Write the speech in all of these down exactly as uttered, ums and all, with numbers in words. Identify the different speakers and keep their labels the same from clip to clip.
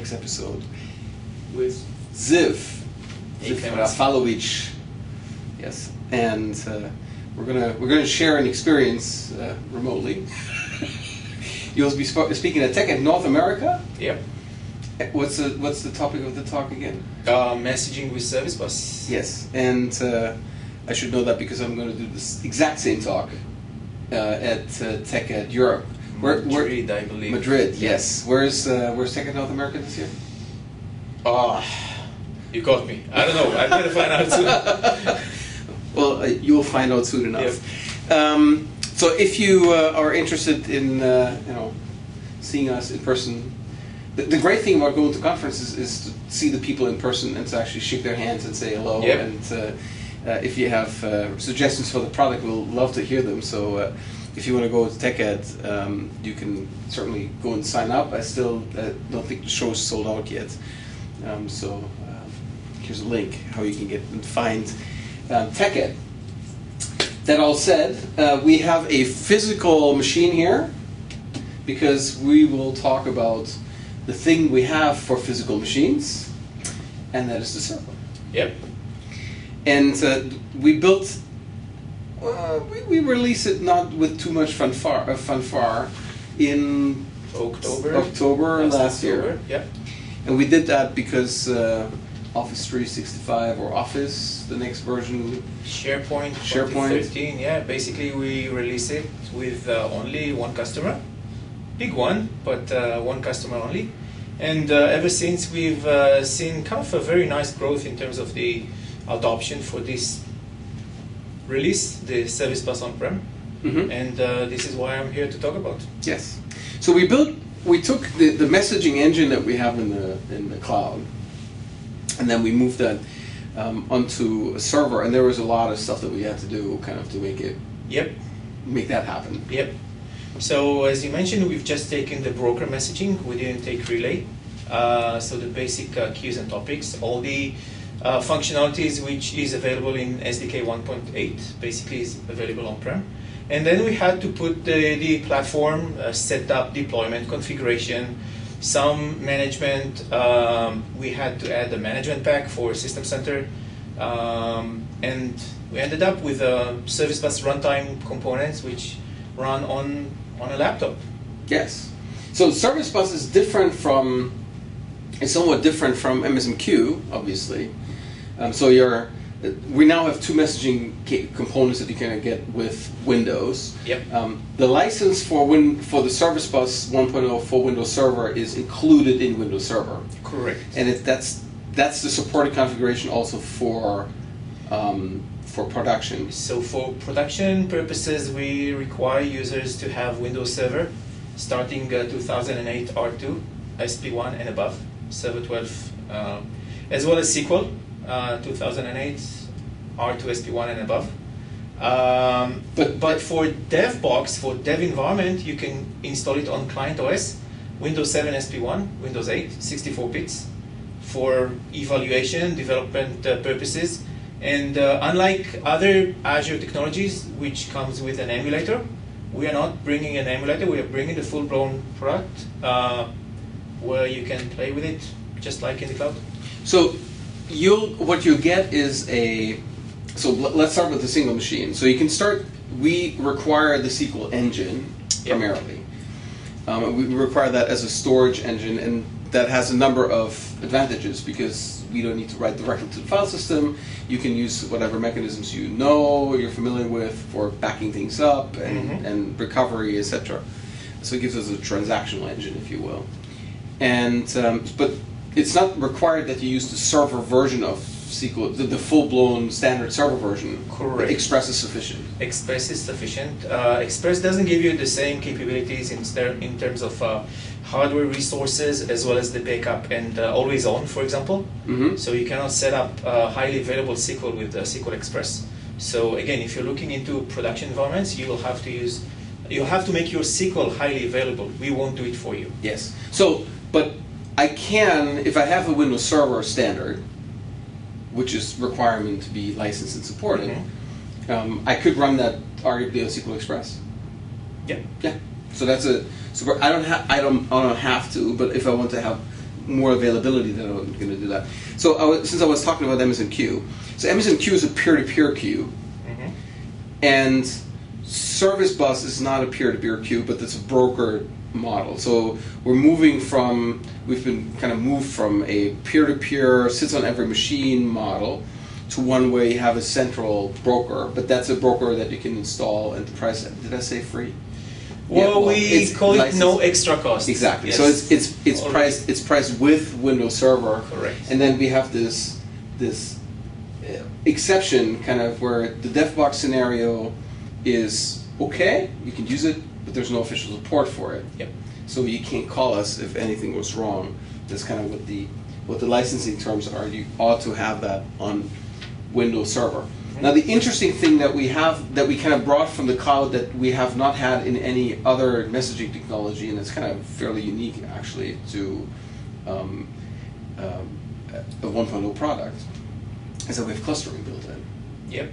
Speaker 1: next episode with Ziv, Ziv Rafalovic. Yes, and uh, we're gonna we're gonna share an experience uh, remotely. You'll be sp speaking at TechEd North America.
Speaker 2: Yep.
Speaker 1: What's the what's the topic of the talk again?
Speaker 2: Uh, messaging with Service Bus.
Speaker 1: Yes, and uh, I should know that because I'm going to do this exact same talk uh, at uh, TechEd Europe.
Speaker 2: Where, Madrid, where, I believe.
Speaker 1: Madrid, yes. Where's uh, where's TechEd North America this year?
Speaker 2: Ah, oh, you got me. I don't know. I better find out soon.
Speaker 1: Well, uh, you'll find out soon enough. Yep. Um, so if you uh, are interested in uh, you know seeing us in person. The, the great thing about going to conferences is to see the people in person and to actually shake their hands and say hello.
Speaker 2: Yep.
Speaker 1: And uh, uh, if you have uh, suggestions for the product, we'll love to hear them. So uh, if you want to go to TechEd, um, you can certainly go and sign up. I still uh, don't think the show's sold out yet. Um, so uh, here's a link how you can get and find um, TechEd. That all said, uh, we have a physical machine here because we will talk about the thing we have for physical machines, and that is the server.
Speaker 2: Yep.
Speaker 1: And uh, we built, uh, we, we released it not with too much fanfare, uh, fanfare in
Speaker 2: October,
Speaker 1: October last, last year.
Speaker 2: October. Yep.
Speaker 1: And we did that because uh, Office three sixty-five or Office, the next version.
Speaker 2: SharePoint,
Speaker 1: SharePoint.
Speaker 2: twenty thirteen, yeah. Basically, we released it with uh, only one customer. Big one, but uh, one customer only. And uh, ever since, we've uh, seen kind of a very nice growth in terms of the adoption for this release, the Service Bus on-prem. Mm-hmm. And uh, this is why I'm here to talk about.
Speaker 1: Yes. So we built, we took the, the messaging engine that we have in the in the cloud, and then we moved that um, onto a server. And there was a lot of stuff that we had to do, kind of, to make it.
Speaker 2: Yep.
Speaker 1: Make that happen.
Speaker 2: Yep. So as you mentioned, we've just taken the broker messaging. We didn't take relay. Uh, so the basic uh, queues and topics, all the uh, functionalities which is available in S D K one point eight, basically is available on-prem. And then we had to put the, the platform, uh, setup, deployment, configuration, some management. Um, we had to add the management pack for System Center. Um, and we ended up with a Service Bus runtime components which run on on a laptop.
Speaker 1: Yes. So Service Bus is different from, it's somewhat different from M S M Q, obviously. Um, so you're, we now have two messaging components that you can get with Windows.
Speaker 2: Yep.
Speaker 1: Um, the license for win for the Service Bus one point oh for Windows Server is included in Windows Server.
Speaker 2: Correct.
Speaker 1: And it, that's that's the supported configuration also for. Um, For production.
Speaker 2: So for production purposes, we require users to have Windows Server starting uh, two thousand eight R two, S P one and above, Server twelve, uh, as well as S Q L uh, two thousand eight R two, S P one and above. Um, but but for DevBox, for dev environment, you can install it on Client O S, Windows seven S P one, Windows eight, sixty-four bits for evaluation, development uh, purposes. And uh, unlike other Azure technologies, which comes with an emulator, we are not bringing an emulator. We are bringing the full-blown product uh, where you can play with it just like in the cloud.
Speaker 1: So you'll what you get is a. So let's start with the single machine. So you can start. We require the S Q L engine primarily. Yep. Um, we require that as a storage engine, and that has a number of advantages because we don't need to write directly to the file system. You can use whatever mechanisms you know, you're familiar with for backing things up and, mm-hmm. and recovery, et cetera. So it gives us a transactional engine, if you will. And um, but it's not required that you use the server version of S Q L, the, the full-blown standard server version.
Speaker 2: Correct.
Speaker 1: Express is sufficient.
Speaker 2: Express is sufficient. Uh, Express doesn't give you the same capabilities in, in terms of uh, hardware resources as well as the backup and uh, always on, for example.
Speaker 1: Mm-hmm.
Speaker 2: So you cannot set up uh, highly available S Q L with uh, S Q L Express. So again, if you're looking into production environments, you will have to use, you'll have to make your S Q L highly available. We won't do it for you.
Speaker 1: Yes. So, but I can, if I have a Windows Server standard, which is requirement to be licensed and supported, mm-hmm. um, I could run that arguably on S Q L Express.
Speaker 2: Yeah.
Speaker 1: Yeah. So that's a. So I don't have. I don't. I don't have to. But if I want to have more availability, then I'm going to do that. So I was, since I was talking about M S M Q, so M S M Q is a peer-to-peer queue, mm-hmm. and Service Bus is not a peer-to-peer queue, but it's a broker model. So we're moving from, we've been kind of moved from a peer-to-peer, sits on every machine model to one where you have a central broker, but that's a broker that you can install and the price, did I say free?
Speaker 2: Well, yeah, well we call it licensed. No extra cost.
Speaker 1: Exactly. Yes. So it's it's it's Already. priced it's priced with Windows Server.
Speaker 2: Correct.
Speaker 1: And then we have this this uh, exception kind of where the DevBox scenario is okay, you can use it, but there's no official support for it.
Speaker 2: Yep.
Speaker 1: So you can't call us if anything was wrong. That's kind of what the what the licensing terms are. You ought to have that on Windows Server. Mm-hmm. Now the interesting thing that we have, that we kind of brought from the cloud that we have not had in any other messaging technology, and it's kind of fairly unique actually to um, um, a one point oh product, is that we have clustering built in.
Speaker 2: Yep.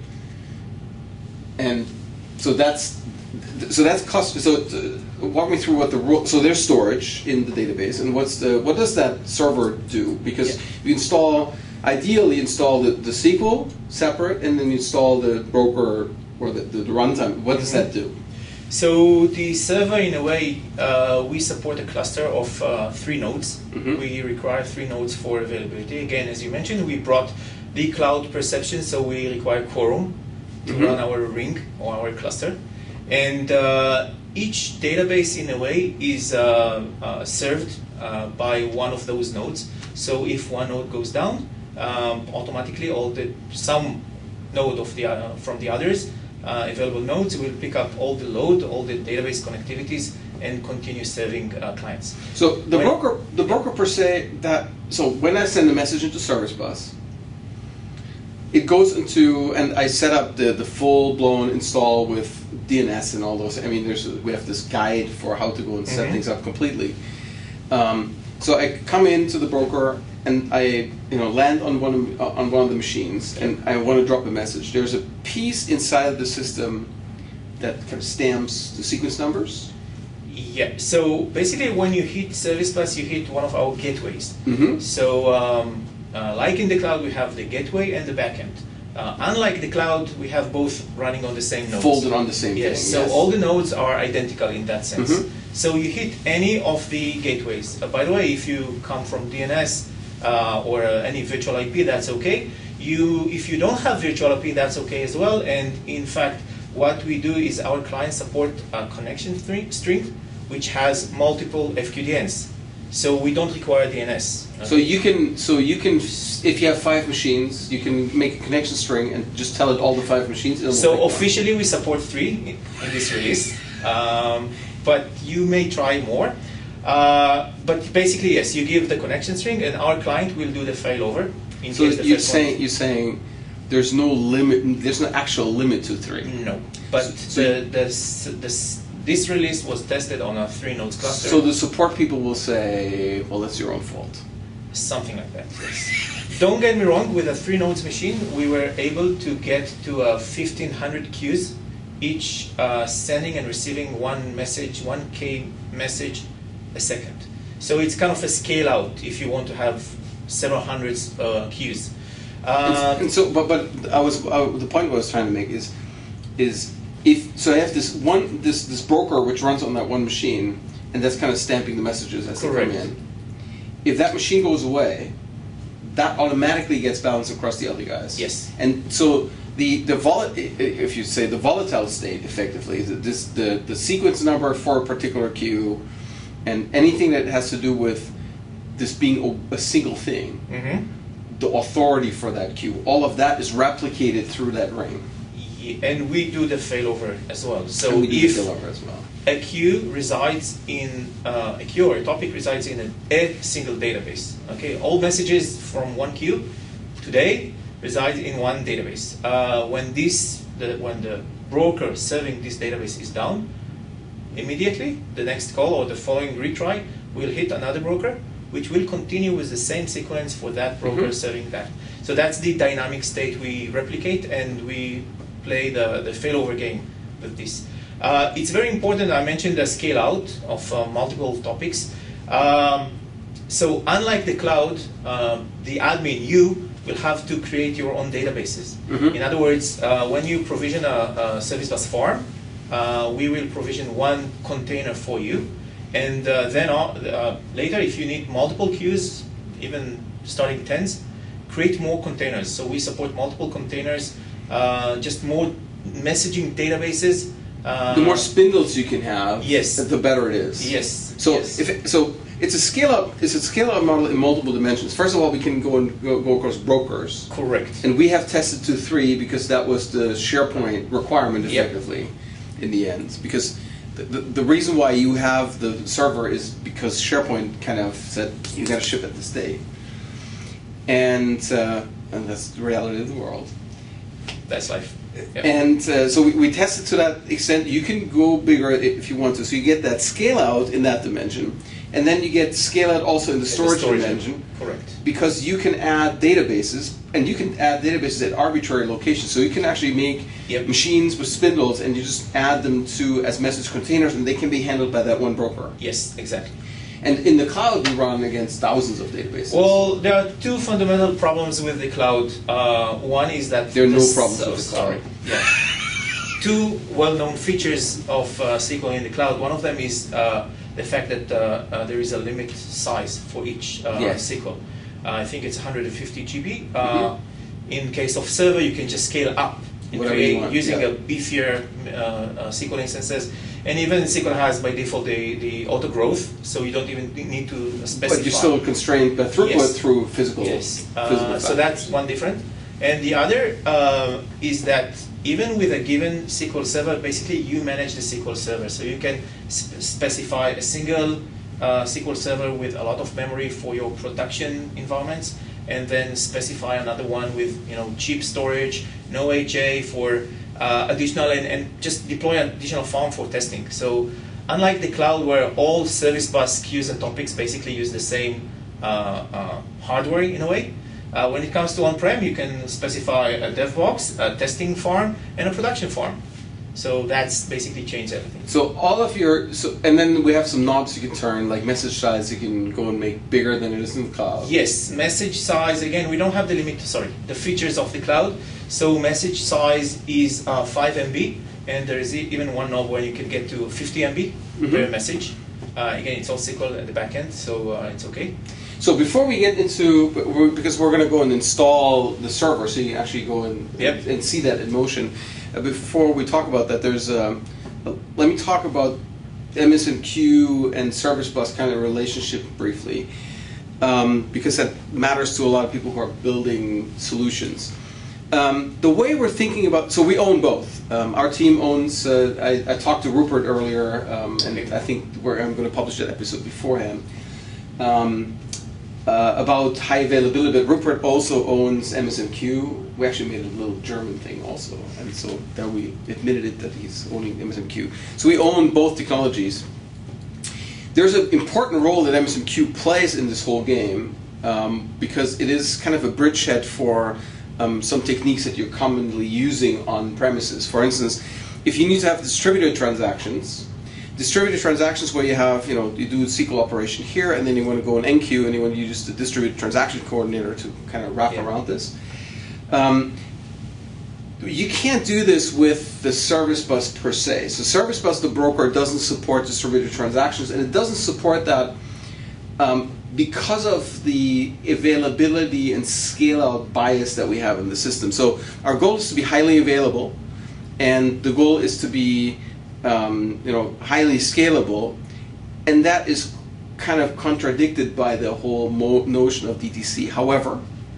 Speaker 1: And so that's so that's cost. So uh, walk me through what the rule. So there's storage in the database, and what's the what does that server do? Because yeah. you install. Ideally, install the, the S Q L separate, and then you install the broker or the, the, the runtime. What does that do?
Speaker 2: So the server, in a way, uh, we support a cluster of uh, three nodes. Mm-hmm. We require three nodes for availability. Again, as you mentioned, we brought the cloud perception, so we require quorum to mm-hmm. run our ring or our cluster. And uh, each database, in a way, is uh, uh, served uh, by one of those nodes. So if one node goes down, Um, automatically all the some node of the uh, from the others uh, available nodes will pick up all the load, all the database connectivities, and continue serving uh, clients.
Speaker 1: So the when, broker, the broker per se, that so when I send a message into Service Bus, it goes into, and I set up the the full blown install with D N S and all those. I mean, there's we have this guide for how to go and set mm-hmm. things up completely. Um, so I come into the broker. And I, you know, land on one of, uh, on one of the machines, and I want to drop a message. There's a piece inside of the system that kind of stamps the sequence numbers.
Speaker 2: Yeah. So basically, when you hit Service Bus, you hit one of our gateways.
Speaker 1: Mm-hmm.
Speaker 2: So, um, uh, like in the cloud, we have the gateway and the backend. Uh, unlike the cloud, we have both running on the same nodes.
Speaker 1: Folded on the same
Speaker 2: yes,
Speaker 1: thing.
Speaker 2: So
Speaker 1: yes.
Speaker 2: all the nodes are identical in that sense. Mm-hmm. So you hit any of the gateways. Uh, by the way, if you come from D N S. Uh, or uh, any virtual I P, that's okay. You, if you don't have virtual I P, that's okay as well. And in fact, what we do is our clients support a connection string, which has multiple F Q D Ns. So we don't require D N S.
Speaker 1: Okay? So you can, so you can, if you have five machines, you can make a connection string and just tell it all the five machines.
Speaker 2: So officially, we support three in, in this release, um, but you may try more. Uh, but basically, yes, you give the connection string, and our client will do the failover. In
Speaker 1: so
Speaker 2: case the
Speaker 1: you're
Speaker 2: first
Speaker 1: saying
Speaker 2: one.
Speaker 1: you're saying there's no limit, there's no actual limit to three.
Speaker 2: No, but so, the, the, the, this release was tested on a three nodes cluster.
Speaker 1: So the support people will say, well, that's your own fault.
Speaker 2: Something like that. Yes. Don't get me wrong. With a three nodes machine, we were able to get to uh, fifteen hundred queues, each uh, sending and receiving one message, one K message a second. So it's kind of a scale out if you want to have several hundreds uh, queues. Uh,
Speaker 1: and, and so, but but I was uh, the point I was trying to make is is if so I have this one this this broker which runs on that one machine, and that's kind of stamping the messages as
Speaker 2: correct.
Speaker 1: They come in. If that machine goes away, that automatically gets balanced across the other guys.
Speaker 2: Yes.
Speaker 1: And so the the vol if you say the volatile state effectively is that this the the sequence number for a particular queue. And anything that has to do with this being a, a single thing,
Speaker 2: mm-hmm.
Speaker 1: the authority for that queue, all of that is replicated through that ring.
Speaker 2: Yeah, and we do the failover as well. So
Speaker 1: and we do
Speaker 2: if
Speaker 1: the failover as well.
Speaker 2: a queue resides in uh, a queue or a topic resides in a, a single database, okay, all messages from one queue today reside in one database. Uh, when this, the, when the broker serving this database is down, immediately, the next call or the following retry will hit another broker, which will continue with the same sequence for that broker mm-hmm. serving that. So that's the dynamic state we replicate, and we play the, the failover game with this. Uh, it's very important, I mentioned the scale out of uh, multiple topics. Um, So unlike the cloud, uh, the admin, you will have to create your own databases.
Speaker 1: Mm-hmm.
Speaker 2: In other words, uh, when you provision a, a service bus farm, uh, we will provision one container for you. And uh, then uh, later, if you need multiple queues, even starting tens, create more containers. So we support multiple containers, uh, just more messaging databases. Uh,
Speaker 1: The more spindles you can have,
Speaker 2: yes,
Speaker 1: the better it is.
Speaker 2: Yes.
Speaker 1: So
Speaker 2: yes.
Speaker 1: if it, so, it's a scale up. It's a scale up model in multiple dimensions. First of all, we can go and go, go across brokers.
Speaker 2: Correct.
Speaker 1: And we have tested to three because that was the SharePoint requirement
Speaker 2: Yep.
Speaker 1: effectively, in the end. Because the, the the reason why you have the server is because SharePoint kind of said you got to ship it this day. And uh, and that's the reality of the world.
Speaker 2: That's life. Yep.
Speaker 1: And uh, so we, we tested to that extent. You can go bigger if you want to. So you get that scale out in that dimension, and then you get scale out also in the storage,
Speaker 2: storage
Speaker 1: dimension.
Speaker 2: Correct.
Speaker 1: Because you can add databases, and you can add databases at arbitrary locations. So you can actually make
Speaker 2: Yep.
Speaker 1: machines with spindles, and you just add them to as message containers, and they can be handled by that one broker.
Speaker 2: Yes, exactly.
Speaker 1: And in the cloud, we run against thousands of databases.
Speaker 2: Well, there are two fundamental problems with the cloud. Uh, one is that
Speaker 1: There are no
Speaker 2: the s-
Speaker 1: problems with
Speaker 2: oh,
Speaker 1: the cloud.
Speaker 2: Sorry. Yeah. Two well-known features of uh, S Q L in the cloud. One of them is uh, the fact that uh, uh, there is a limit size for each uh,
Speaker 1: Yes.
Speaker 2: S Q L. Uh, I think it's one hundred fifty G B. Uh,
Speaker 1: Mm-hmm.
Speaker 2: In case of server, you can just scale up and
Speaker 1: Whatever you
Speaker 2: create
Speaker 1: want,
Speaker 2: using
Speaker 1: yeah.
Speaker 2: a beefier uh, uh, S Q L instances. And even S Q L has by default the, the auto growth, so you don't even need to specify.
Speaker 1: But you're still constrained by throughput
Speaker 2: Yes.
Speaker 1: through physical.
Speaker 2: Yes. Uh,
Speaker 1: physical
Speaker 2: so that's one different. And the other uh, is that even with a given S Q L server, basically you manage the S Q L server. So you can sp specify a single uh, S Q L server with a lot of memory for your production environments, and then specify another one with you know cheap storage, no H A for uh, additional, and, and just deploy an additional farm for testing. So unlike the cloud where all service bus queues and topics basically use the same uh, uh, hardware in a way, uh, when it comes to on-prem, you can specify a dev box, a testing farm, and a production farm. So that's basically changed everything.
Speaker 1: So all of your, so, and then we have some knobs you can turn, like message size you can go and make bigger than it is in the cloud.
Speaker 2: Yes, message size, again, we don't have the limit, sorry, the features of the cloud. So message size is uh, five M B, and there is e- even one knob where you can get to fifty M B
Speaker 1: Mhm.
Speaker 2: per message. Uh, again, it's all S Q L at the back end, so uh, it's okay.
Speaker 1: So before we get into, we're- because we're going to go and install the server, so you can actually go and,
Speaker 2: Yep.
Speaker 1: and see that in motion. Uh, before we talk about that, there's, um, uh, let me talk about M S M Q and Service Bus kind of relationship briefly, um, because that matters to a lot of people who are building solutions. Um, the way we're thinking about, so we own both. Um, our team owns, uh, I, I talked to Rupert earlier, um, and I think we're, I'm going to publish that episode beforehand, um, uh, about high availability, but Rupert also owns M S M Q. We actually made a little German thing also, and so then we admitted it that he's owning M S M Q. So we own both technologies. There's an important role that M S M Q plays in this whole game, um, because it is kind of a bridgehead for um, some techniques that you're commonly using on premises. For instance, if you need to have distributed transactions, distributed transactions where you have, you know, you do a S Q L operation here, and then you want to go in N Q, and you want to use the distributed transaction coordinator to kind of wrap
Speaker 2: Yeah.
Speaker 1: around this. Um, you can't do this with the service bus per se. So service bus, the broker, doesn't support distributed transactions, and it doesn't support that um, because of the availability and scale-out bias that we have in the system. So our goal is to be highly available, and the goal is to be um, you know, highly scalable, and that is kind of contradicted by the whole mo notion of D T C. However,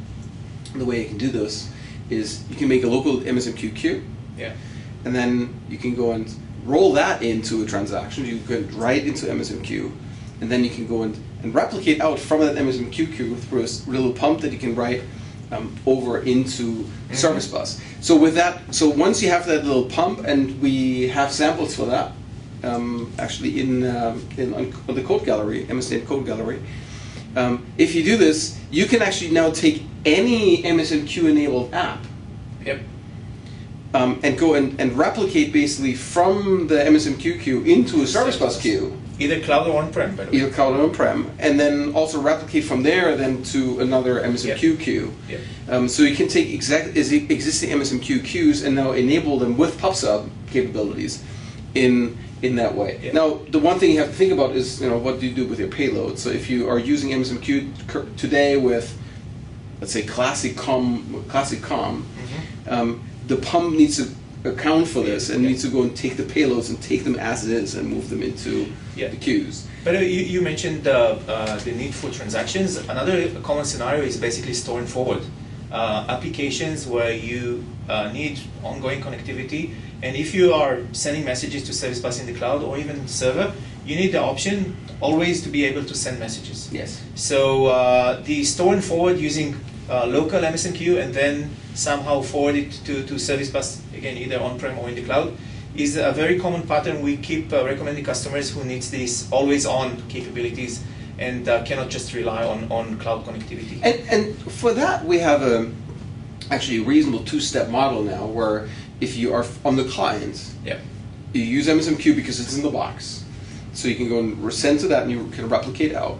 Speaker 1: the way you can do this is you can make a local M S M Q queue,
Speaker 2: Yeah.
Speaker 1: and then you can go and roll that into a transaction. You can write into M S M Q, and then you can go and, and replicate out from that M S M Q queue through a s- little pump that you can write um, over into
Speaker 2: Mm-hmm.
Speaker 1: Service Bus. So with that, so once you have that little pump, and we have samples for that, um, actually in, um, in on the code gallery, M S N code gallery. Um, if you do this, you can actually now take any M S M Q enabled app
Speaker 2: Yep.
Speaker 1: um, and go and, and replicate basically from the M S M Q queue into a service bus queue.
Speaker 2: Either cloud or on-prem, by the way.
Speaker 1: Either cloud or on-prem, and then also replicate from there then to another M S M Q
Speaker 2: Yep.
Speaker 1: queue.
Speaker 2: Yep.
Speaker 1: Um, so you can take exact is existing M S M Q queues and now enable them with PubSub capabilities in in that way.
Speaker 2: Yep.
Speaker 1: Now, the one thing you have to think about is, you know, what do you do with your payload? So if you are using M S M Q cur- today with, let's say, classic com, classic com,
Speaker 2: Mm-hmm.
Speaker 1: um, the pump needs to account for this and
Speaker 2: Yeah.
Speaker 1: needs to go and take the payloads and take them as it is and move them into
Speaker 2: Yeah.
Speaker 1: the queues.
Speaker 2: But uh, you, you mentioned uh, uh, the need for transactions. Another common scenario is basically store and forward. Uh, applications where you uh, need ongoing connectivity, and if you are sending messages to Service Bus in the cloud or even server, you need the option always to be able to send messages.
Speaker 1: Yes.
Speaker 2: So uh, the store and forward using uh, local M S M Q and then somehow forward it to, to Service Bus, again, either on-prem or in the cloud, is a very common pattern we keep uh, recommending customers who needs these always-on capabilities and uh, cannot just rely on, on cloud connectivity.
Speaker 1: And, and for that, we have a actually a reasonable two-step model now, where if you are on the client,
Speaker 2: Yeah.
Speaker 1: you use M S M Q because it's in the box, so you can go and send to that, and you can replicate out,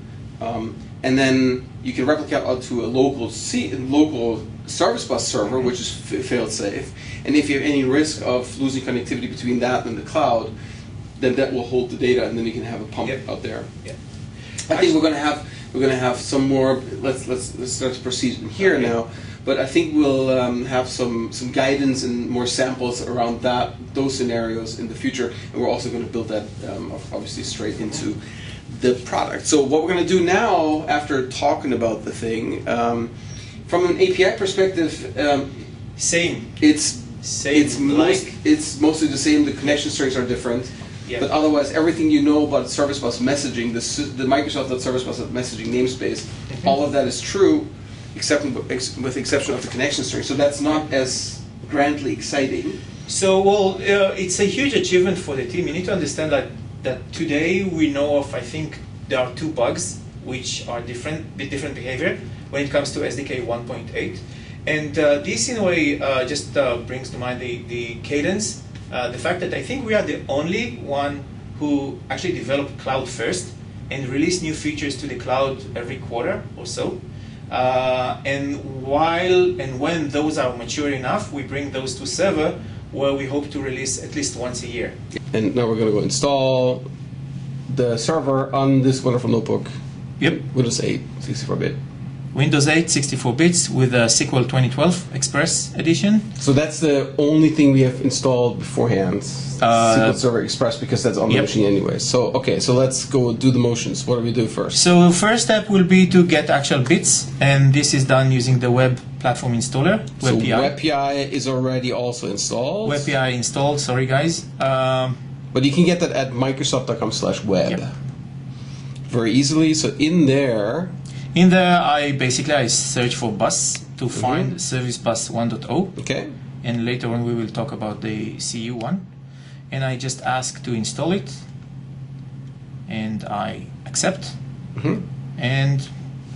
Speaker 1: um, and then you can replicate out to a local C, local service bus server, which is f- fail-safe. And if you have any risk of losing connectivity between that and the cloud, then that will hold the data, and then you can have a pump
Speaker 2: Yep.
Speaker 1: out there.
Speaker 2: Yeah.
Speaker 1: I think we're going to have we're going to have some more. Let's let's let's start to proceed in here
Speaker 2: Okay.
Speaker 1: now. But I think we'll um, have some some guidance and more samples around that those scenarios in the future, and we're also going to build that um, obviously straight into the product. So what we're going to do now, after talking about the thing, um, from an A P I perspective, um,
Speaker 2: Same.
Speaker 1: it's
Speaker 2: Same.
Speaker 1: it's most,
Speaker 2: like,
Speaker 1: it's mostly the same. The connection strings are different.
Speaker 2: Yeah.
Speaker 1: But otherwise, everything you know about Service Bus messaging, the, s- the Microsoft Service Bus messaging namespace,
Speaker 2: Mhm.
Speaker 1: all of that is true, except ex- with the exception of the connection string. So that's not as grandly exciting.
Speaker 2: So, well, uh, it's a huge achievement for the team. You need to understand that, that today we know of, I think, there are two bugs which are different, bit different behavior when it comes to S D K one point eight. And uh, this, in a way, uh, just uh, brings to mind the, the cadence, uh, the fact that I think we are the only one who actually developed cloud first and release new features to the cloud every quarter or so. Uh, and while and when those are mature enough, we bring those to server, where we hope to release at least once a year.
Speaker 1: And now we're going to go install the server on this wonderful notebook,
Speaker 2: Yep.
Speaker 1: Windows eight, sixty-four bit.
Speaker 2: Windows eight, sixty-four bits with a S Q L twenty twelve Express edition.
Speaker 1: So that's the only thing we have installed beforehand,
Speaker 2: Uh,
Speaker 1: S Q L Server Express, because that's on the
Speaker 2: yep.
Speaker 1: machine anyway. So, okay, so let's go do the motions. What do we do first?
Speaker 2: So first step will be to get actual bits, and this is done using the web platform installer,
Speaker 1: So
Speaker 2: WebPI.
Speaker 1: WebPI is already also installed.
Speaker 2: WebPI installed, sorry guys. Um,
Speaker 1: But you can get that at microsoft.com slash web.
Speaker 2: Yep.
Speaker 1: Very easily. So in there,
Speaker 2: in there, I basically I search for bus to find Service Bus one point oh,
Speaker 1: okay,
Speaker 2: and later on we will talk about the C U one. And I just ask to install it, and I accept,
Speaker 1: Mhm.
Speaker 2: and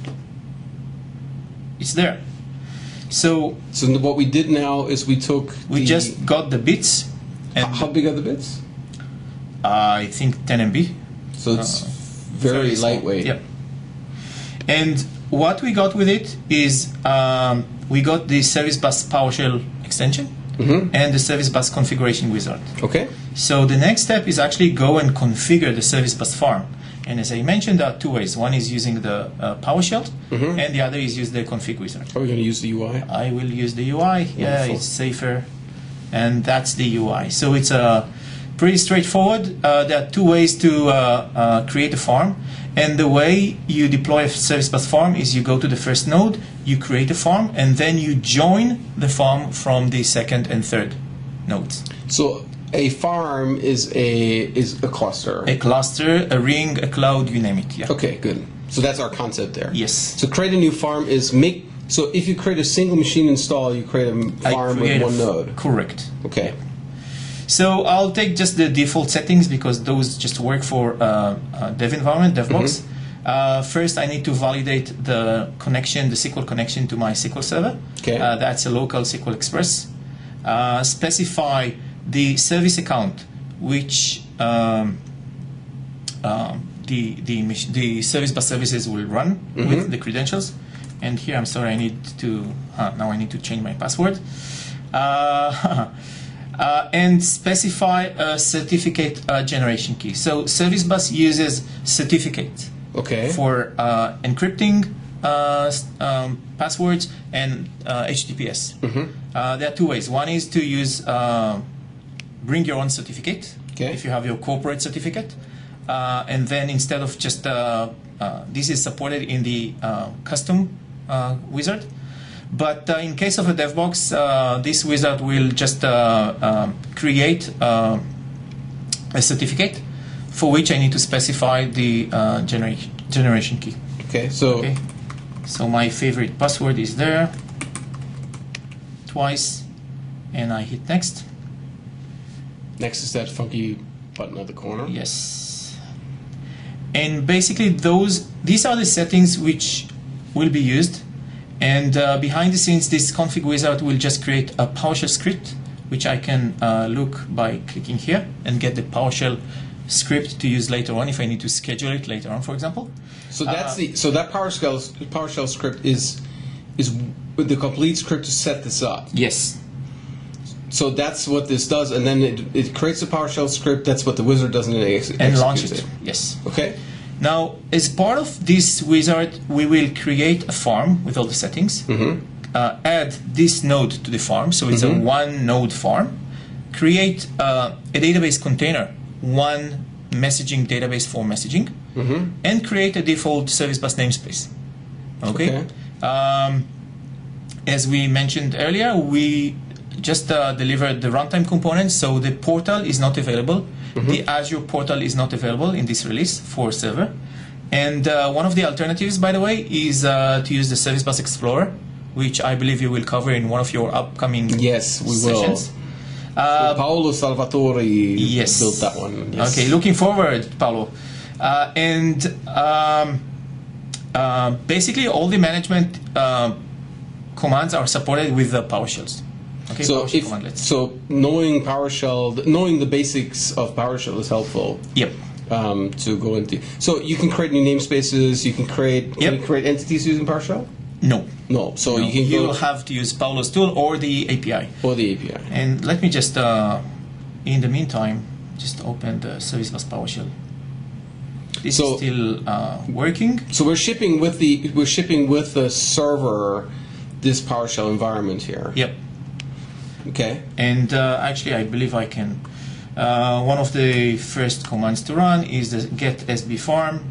Speaker 2: it's there. So
Speaker 1: so what we did now is we took
Speaker 2: we
Speaker 1: the,
Speaker 2: just got the bits, and
Speaker 1: how big are the bits?
Speaker 2: I think ten M B.
Speaker 1: So it's
Speaker 2: Uh,
Speaker 1: very,
Speaker 2: small.
Speaker 1: lightweight.
Speaker 2: Yep. And what we got with it is um, we got the Service Bus PowerShell extension
Speaker 1: Mhm.
Speaker 2: and the Service Bus configuration wizard.
Speaker 1: Okay.
Speaker 2: So the next step is actually go and configure the Service Bus farm. And as I mentioned, there are two ways. One is using the uh, PowerShell,
Speaker 1: Mhm.
Speaker 2: and the other is use the config wizard.
Speaker 1: Are we going to use the U I?
Speaker 2: I will use the U I. Yeah,
Speaker 1: Wonderful.
Speaker 2: it's safer, and that's the U I. So it's uh, pretty straightforward. Uh, there are two ways to uh, uh, create a farm, and the way you deploy a Service Bus farm is you go to the first node, you create a farm, and then you join the farm from the second and third nodes.
Speaker 1: So a farm is a is a cluster.
Speaker 2: A cluster, a ring, a cloud, you name it. Yeah.
Speaker 1: Okay, good. So that's our concept there.
Speaker 2: Yes.
Speaker 1: So create a new farm is make. So if you create a single machine install, you create a
Speaker 2: I
Speaker 1: farm
Speaker 2: create
Speaker 1: with
Speaker 2: a
Speaker 1: one
Speaker 2: f-
Speaker 1: node.
Speaker 2: Correct.
Speaker 1: Okay.
Speaker 2: So I'll take just the default settings because those just work for uh, uh, dev environment, DevBox. Uh, first, I need to validate the connection, the S Q L connection to my S Q L server.
Speaker 1: Okay.
Speaker 2: Uh, that's a local S Q L Express. uh, specify the service account which um, uh, the, the, the service bus services will run
Speaker 1: Mm-hmm.
Speaker 2: with the credentials. And here, I'm sorry, I need to, uh, now I need to change my password. Uh, uh, and specify a certificate uh, generation key. So Service Bus uses certificate
Speaker 1: Okay.
Speaker 2: for uh, encrypting uh, s- um, passwords and uh, H T T P S.
Speaker 1: Mm-hmm.
Speaker 2: Uh, there are two ways. One is to use uh, bring your own certificate
Speaker 1: Okay.
Speaker 2: if you have your corporate certificate, uh, and then instead of just uh, uh, this is supported in the uh, custom uh, wizard. But uh, in case of a DevBox, uh, this wizard will just uh, um, create uh, a certificate for which I need to specify the uh, genera- generation key.
Speaker 1: Okay. So.
Speaker 2: Okay. So my favorite password is there twice, and I hit next.
Speaker 1: Next is that funky button at the corner.
Speaker 2: Yes. And basically, those these are the settings which will be used. And uh, behind the scenes, this config wizard will just create a PowerShell script, which I can uh, look by clicking here and get the PowerShell script to use later on if I need to schedule it later on, for example.
Speaker 1: So that's
Speaker 2: Uh,
Speaker 1: the so that PowerShell PowerShell script is is the complete script to set this up.
Speaker 2: Yes.
Speaker 1: So that's what this does, and then it, it creates a PowerShell script. That's what the wizard does, and it ex-
Speaker 2: And launch
Speaker 1: executes
Speaker 2: it. Yes.
Speaker 1: Okay.
Speaker 2: Now, as part of this wizard, we will create a farm with all the settings,
Speaker 1: Mm-hmm.
Speaker 2: uh, add this node to the farm, so it's
Speaker 1: Mhm.
Speaker 2: a one node farm, create uh, a database container, one messaging database for messaging,
Speaker 1: Mm-hmm.
Speaker 2: and create a default service bus namespace. Okay?
Speaker 1: Okay.
Speaker 2: Um, as we mentioned earlier, we just uh, delivered the runtime components, so the portal is not available. The Azure portal is not available in this release for server. And uh, one of the alternatives, by the way, is uh, to use the Service Bus Explorer, which I believe you will cover in one of your upcoming
Speaker 1: Yes, we
Speaker 2: sessions.
Speaker 1: will.
Speaker 2: Uh,
Speaker 1: Paolo Salvatore
Speaker 2: yes.
Speaker 1: built that one. Yes.
Speaker 2: Okay, looking forward, Paolo. Uh, and um, uh, basically, all the management uh, commands are supported with the PowerShells. Okay,
Speaker 1: So
Speaker 2: PowerShell
Speaker 1: if
Speaker 2: commandlets.
Speaker 1: so, knowing PowerShell, knowing the basics of PowerShell is helpful.
Speaker 2: Yep.
Speaker 1: Um, to go into, so you can create new namespaces. You can create. Can
Speaker 2: Yep.
Speaker 1: you create entities using PowerShell?
Speaker 2: No.
Speaker 1: No. So
Speaker 2: No,
Speaker 1: you can
Speaker 2: you
Speaker 1: go
Speaker 2: will have to use Paolo's tool or the A P I.
Speaker 1: or the A P I.
Speaker 2: And let me just, uh, in the meantime, just open the Service Bus PowerShell. This
Speaker 1: So-
Speaker 2: is still uh, working.
Speaker 1: So we're shipping with the we're shipping with the server this PowerShell environment here.
Speaker 2: Yep.
Speaker 1: Okay.
Speaker 2: And uh, actually, I believe I can. Uh, one of the first commands to run is the get S B farm,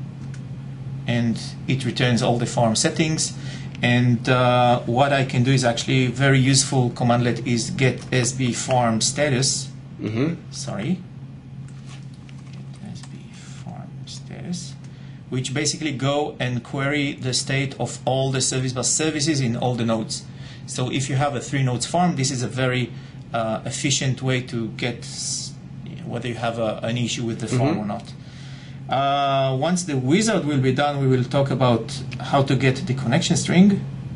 Speaker 2: and it returns all the farm settings. And uh, what I can do is actually very useful commandlet is get S B farm status.
Speaker 1: Mm-hmm.
Speaker 2: Sorry. Get S B farm status, which basically go and query the state of all the service bus services in all the nodes. So if you have a three nodes farm, this is a very uh, efficient way to get s- whether you have a, an issue with the farm
Speaker 1: Mhm.
Speaker 2: or not. Uh, once the wizard will be done, we will talk about how to get the connection string.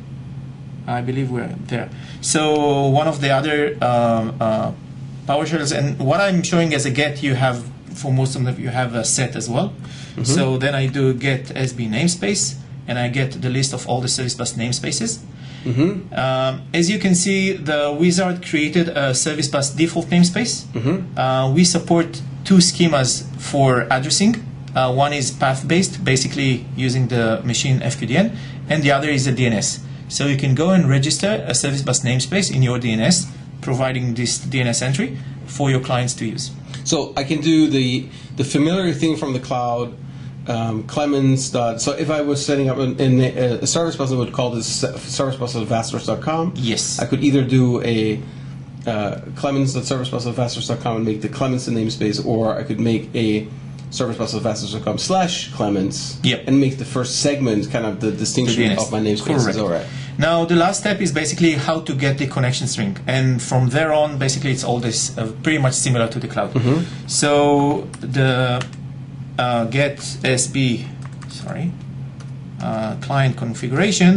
Speaker 2: I believe we're there. So one of the other um, uh, PowerShells, and what I'm showing as a get, you have, for most of them, you have a set as well. So then I do get S B namespace, and I get the list of all the service bus namespaces.
Speaker 1: Mm-hmm.
Speaker 2: Um, as you can see, the wizard created a service bus default namespace.
Speaker 1: Mm-hmm.
Speaker 2: Uh, we support two schemas for addressing. Uh, one is path-based, basically using the machine F Q D N, and the other is a D N S. So you can go and register a service bus namespace in your D N S, providing this D N S entry for your clients to use.
Speaker 1: So I can do the the familiar thing from the cloud. Um, Clemens. Dot, so if I was setting up in, in a, a service bus, I would call this service bus at vastors dot com.
Speaker 2: Yes.
Speaker 1: I could either do a uh, Clemens.servicebus at vastors dot com and make the Clemens the namespace, or I could make a servicebus at vastors dot com slash Clemens
Speaker 2: Yep.
Speaker 1: and make the first segment kind of the distinction
Speaker 2: D N S.
Speaker 1: of my namespace.
Speaker 2: Correct.
Speaker 1: All right.
Speaker 2: Now, the last step is basically how to get the connection string. And from there on, basically, it's all this uh, pretty much similar to the cloud.
Speaker 1: Mm-hmm.
Speaker 2: So the uh, get S B, sorry, uh, client configuration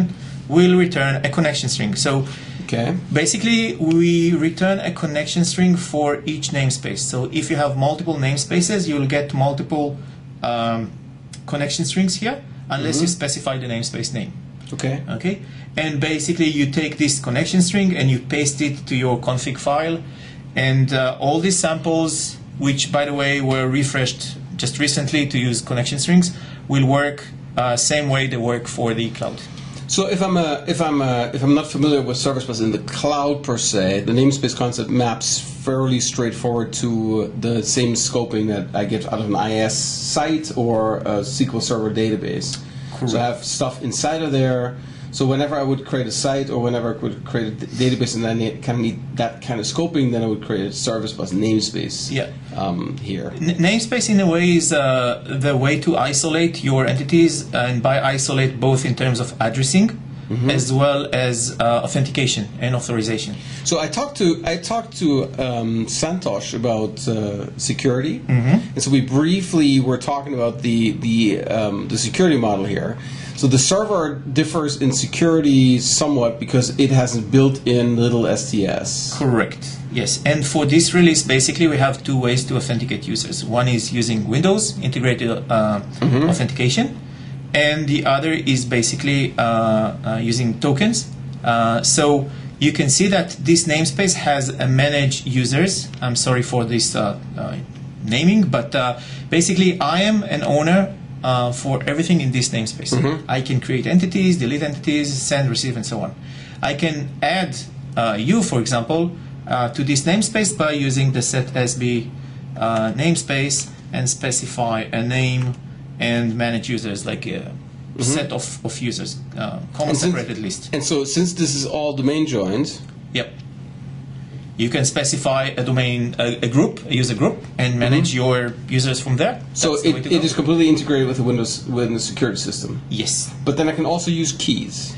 Speaker 2: will return a connection string. So
Speaker 1: Okay.
Speaker 2: basically, we return a connection string for each namespace. So if you have multiple namespaces, you'll get multiple um, connection strings here, unless
Speaker 1: Mhm.
Speaker 2: you specify the namespace name.
Speaker 1: Okay.
Speaker 2: Okay, and basically you take this connection string and you paste it to your config file, and uh, all these samples, which by the way were refreshed just recently to use connection strings, will work uh, same way they work for the cloud.
Speaker 1: So if I'm a, if I'm a, if I'm not familiar with Service Bus in the cloud per se, the namespace concept maps fairly straightforward to the same scoping that I get out of an I S site or a S Q L Server database.
Speaker 2: Correct.
Speaker 1: So I have stuff inside of there. So whenever I would create a site or whenever I would create a d- database and then it kind of need that kind of scoping, then I would create a Service Bus namespace.
Speaker 2: Yeah.
Speaker 1: Um, here.
Speaker 2: N- namespace in a way is uh, the way to isolate your entities, and by isolate both in terms of addressing
Speaker 1: Mhm.
Speaker 2: as well as uh, authentication and authorization.
Speaker 1: So I talked to I talked to um, Santosh about uh, security,
Speaker 2: Mhm.
Speaker 1: and so we briefly were talking about the the um, the security model here. So the server differs in security somewhat because it has a built-in little S T S.
Speaker 2: Correct. Yes. And for this release, basically, we have two ways to authenticate users. One is using Windows integrated uh,
Speaker 1: Mhm.
Speaker 2: authentication, and the other is basically uh, uh, using tokens. Uh, so you can see that this namespace has a manage users. I'm sorry for this uh, uh, naming, but uh, basically, I am an owner uh, for everything in this namespace.
Speaker 1: Mhm.
Speaker 2: I can create entities, delete entities, send, receive, and so on. I can add uh, you, for example, uh, to this namespace by using the set S B uh, namespace and specify a name and manage users, like a set of, of users, uh, common
Speaker 1: And since-
Speaker 2: separated list.
Speaker 1: And so since this is all domain joined,
Speaker 2: Yep. You can specify a domain, a, a group, a user group, and manage your users from there.
Speaker 1: so
Speaker 2: That's the way
Speaker 1: it,
Speaker 2: to go.
Speaker 1: it is completely integrated with the Windows Windows security system.
Speaker 2: Yes.
Speaker 1: But then I can also use keys.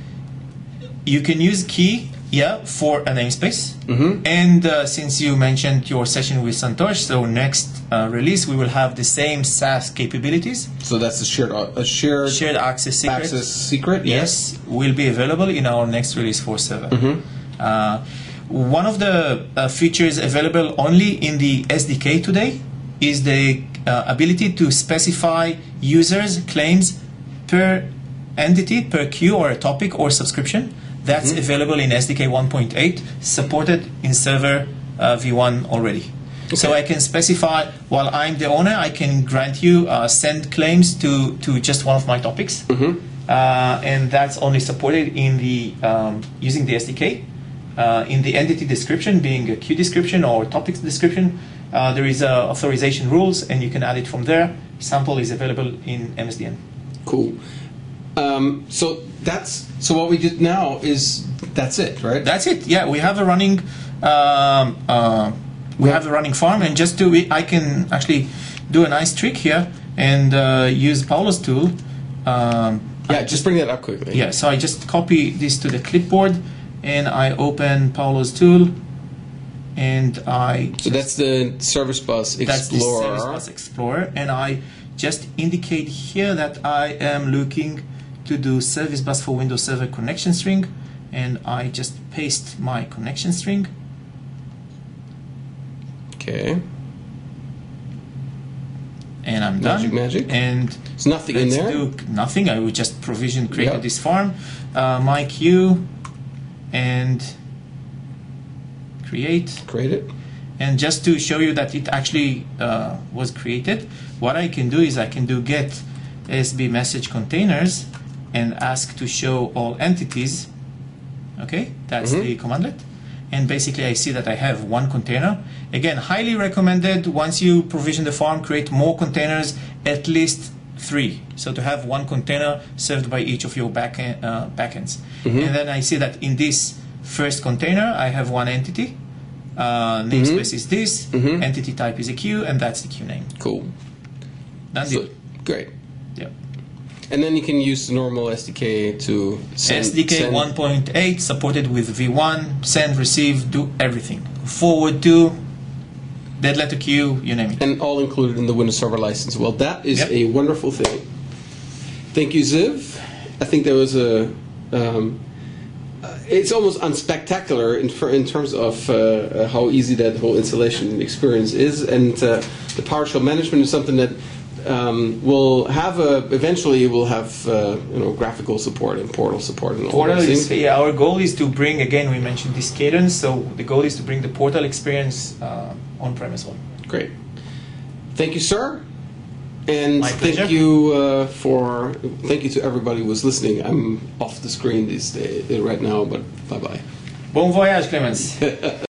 Speaker 2: You can use key, yeah, for a namespace.
Speaker 1: Mhm.
Speaker 2: And uh, since you mentioned your session with Santosh, so next uh, release we will have the same SaaS capabilities.
Speaker 1: So that's a shared a shared,
Speaker 2: Shared access secret.
Speaker 1: access secret.
Speaker 2: Yes, will be available in our next release four point seven.
Speaker 1: Mhm.
Speaker 2: Uh, one of the uh, features available only in the S D K today is the uh, ability to specify users' claims per entity, per queue or a topic or subscription. That's
Speaker 1: Mhm.
Speaker 2: available in S D K one point eight, supported in server uh, v one already. So
Speaker 1: Okay.
Speaker 2: I can specify, while I'm the owner, I can grant you uh, send claims to, to just one of my topics.
Speaker 1: Mhm.
Speaker 2: Uh, and that's only supported in the um, using the S D K. Uh, in the entity description, being a queue description or topics description, uh, there is uh, authorization rules, and you can add it from there. Sample is available in M S D N.
Speaker 1: Cool. Um, so that's so what we did now is that's it, right?
Speaker 2: That's it. Yeah, we have a running, um, uh, we have a running farm, and just to I can actually do a nice trick here and uh, use Paolo's tool. Um,
Speaker 1: yeah, just bring that up quickly.
Speaker 2: Yeah, so I just copy this to the clipboard, and I open Paolo's tool, and I
Speaker 1: So that's the Service Bus Explorer.
Speaker 2: that's the Service Bus Explorer, and I just indicate here that I am looking to do Service Bus for Windows Server connection string, and I just paste my connection string.
Speaker 1: Okay.
Speaker 2: And I'm
Speaker 1: Magic,
Speaker 2: done.
Speaker 1: magic.
Speaker 2: And
Speaker 1: There's nothing in
Speaker 2: let's
Speaker 1: there.
Speaker 2: do nothing. I would just provision created
Speaker 1: Yep.
Speaker 2: this farm, uh, my queue, and create.
Speaker 1: Create it.
Speaker 2: And just to show you that it actually uh, was created, what I can do is I can do get S B message containers and ask to show all entities. Okay, that's
Speaker 1: Mhm.
Speaker 2: the commandlet. And basically I see that I have one container. Again, highly recommended once you provision the farm, create more containers, at least three. So to have one container served by each of your back uh, backends.
Speaker 1: Mhm.
Speaker 2: And then I see that in this first container, I have one entity. Uh, namespace is this,
Speaker 1: Mhm.
Speaker 2: entity type is a queue, and that's the queue name.
Speaker 1: Cool.
Speaker 2: Done
Speaker 1: So,
Speaker 2: deal.
Speaker 1: great.
Speaker 2: Yeah.
Speaker 1: And then you can use the normal S D K to send.
Speaker 2: S D K
Speaker 1: send-
Speaker 2: one point eight supported with V one, send, receive, do everything. Forward to, dead letter queue, you name it.
Speaker 1: And all included in the Windows Server license. Well, that is
Speaker 2: Yep.
Speaker 1: a wonderful thing. Thank you, Ziv. I think that was a um, uh, it's almost unspectacular in, for, in terms of uh, how easy that whole installation experience is, and uh, the PowerShell management is something that um, will have a, eventually will have uh, you know graphical support and portal support and all
Speaker 2: Portal
Speaker 1: those
Speaker 2: is,
Speaker 1: things.
Speaker 2: yeah, our goal is to bring, again, we mentioned this cadence, so the goal is to bring the portal experience uh, on-prem as well.
Speaker 1: Great. Thank you, sir. And
Speaker 2: My
Speaker 1: thank
Speaker 2: pleasure.
Speaker 1: you uh, for thank you to everybody who was listening. I'm off the screen these days right now, but bye bye.
Speaker 2: Bon voyage, Clemens.